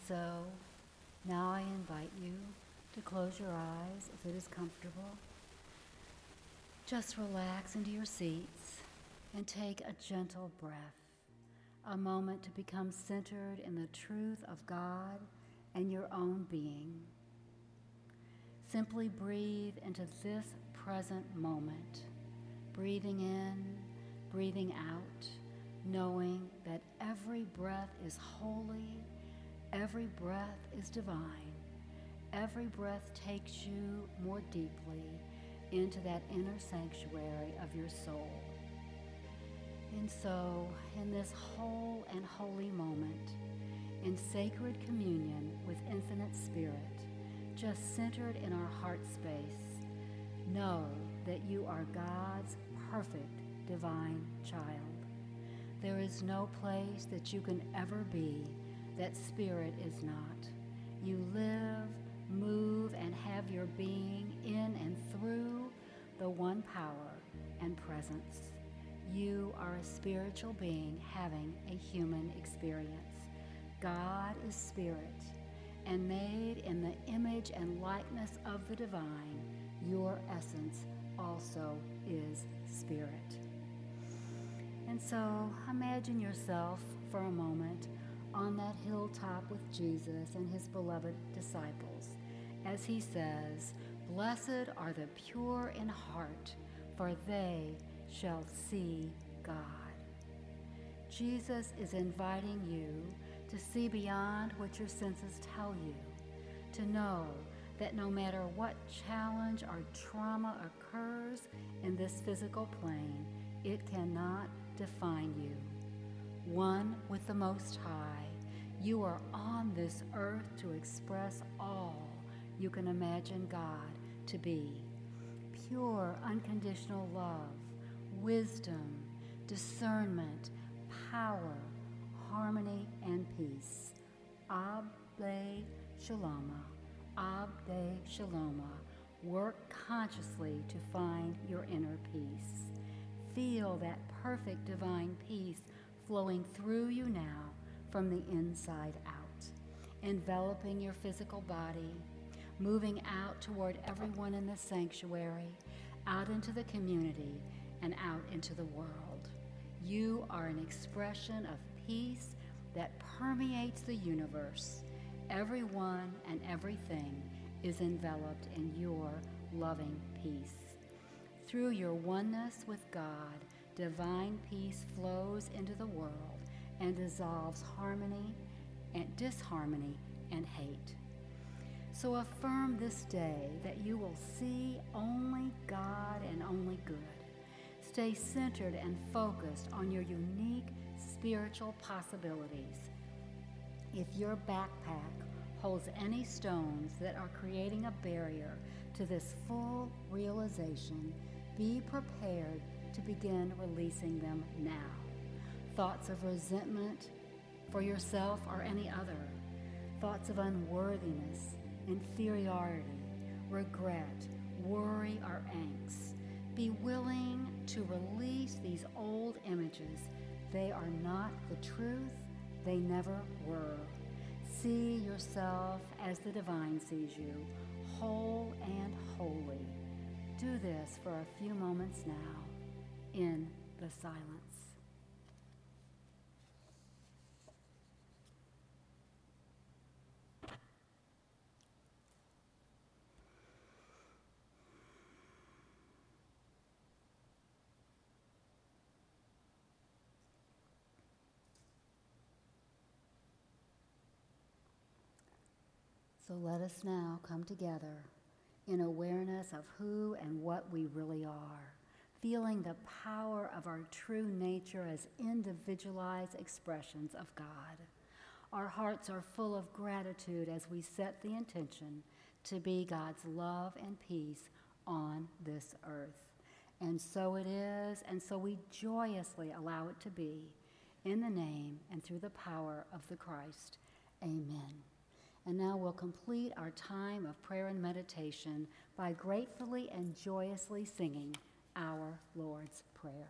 so, now I invite you to close your eyes if it is comfortable. Just relax into your seats and take a gentle breath, a moment to become centered in the truth of God and your own being. Simply breathe into this present moment, breathing in, breathing out, knowing that every breath is holy, every breath is divine, every breath takes you more deeply into that inner sanctuary of your soul. And so, in this whole and holy moment, in sacred communion with Infinite Spirit, just centered in our heart space, know that you are God's perfect divine child. There is no place that you can ever be that Spirit is not. You live, move, and have your being in and through the one power and presence. You are a spiritual being having a human experience. God is Spirit, and made in the image and likeness of the divine, your essence also is Spirit. And so imagine yourself for a moment on that hilltop with Jesus and his beloved disciples as he says, "Blessed are the pure in heart, for they shall see God." Jesus is inviting you to see beyond what your senses tell you, to know that no matter what challenge or trauma occurs in this physical plane, it cannot define you. One with the Most High, you are on this earth to express all you can imagine God to be. Pure, unconditional love, wisdom, discernment, power, harmony, and peace. Abde Shaloma, Abde Shaloma. Work consciously to find your inner peace. Feel that perfect divine peace flowing through you now from the inside out, enveloping your physical body, moving out toward everyone in the sanctuary, out into the community, and out into the world. You are an expression of peace that permeates the universe. Everyone and everything is enveloped in your loving peace. Through your oneness with God, divine peace flows into the world and dissolves harmony and disharmony and hate. So affirm this day that you will see only God and only good. Stay centered and focused on your unique spiritual possibilities. If your backpack holds any stones that are creating a barrier to this full realization, be prepared to begin releasing them now. Thoughts of resentment for yourself or any other, thoughts of unworthiness, inferiority, regret, worry, or angst. Be willing to release these old images. They are not the truth. They never were. See yourself as the divine sees you, whole and holy. Do this for a few moments now in the silence. So let us now come together in awareness of who and what we really are, feeling the power of our true nature as individualized expressions of God. Our hearts are full of gratitude as we set the intention to be God's love and peace on this earth. And so it is, and so we joyously allow it to be, in the name and through the power of the Christ. Amen. And now we'll complete our time of prayer and meditation by gratefully and joyously singing our Lord's Prayer.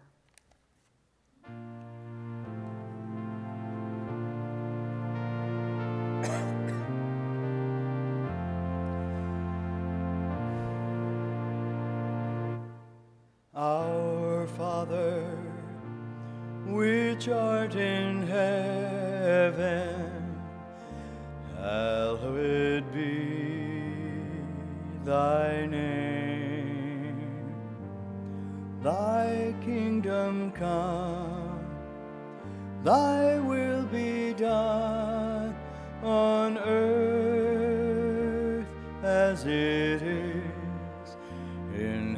Father, which art in heaven, hallowed be thy name. Thy kingdom come, thy will be done on earth as it is in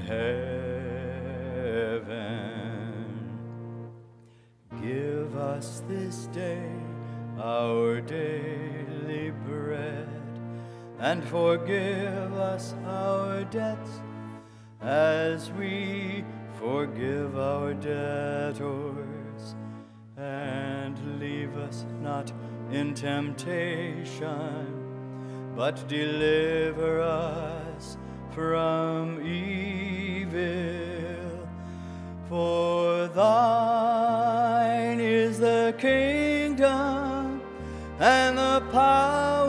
heaven. Give us this day our daily bread, and forgive us our debts as we forgive our debtors. And leave us not in temptation, but deliver us from evil. For thine is the kingdom and the power